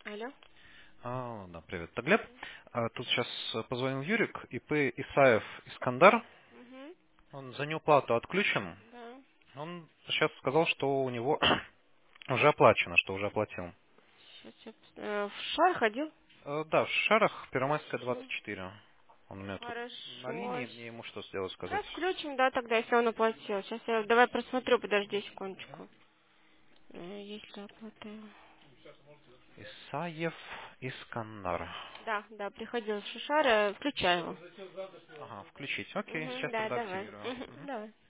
Алло. Да, привет. Это Глеб. Тут сейчас позвонил Юрик, ИП Исаев Искандар. Угу. Он за неуплату отключен. Да. Он сейчас сказал, что у него уже оплачено, что уже оплатил. Сейчас я в шар ходил? Да, в Шарах, Первомайская, Всё. 24. Он у меня тут на Хорошо. линии, мне ему что сделать сказать. Сейчас включим, да, тогда, если он оплатил. Сейчас я давай просмотрю, подожди секундочку. Если оплатил. Исаев Искандар. Да, да, приходил с Шишара, включай его. Ага, включить. Окей, Угу, сейчас да, тогда давай. активирую. Угу, Мгм. давай.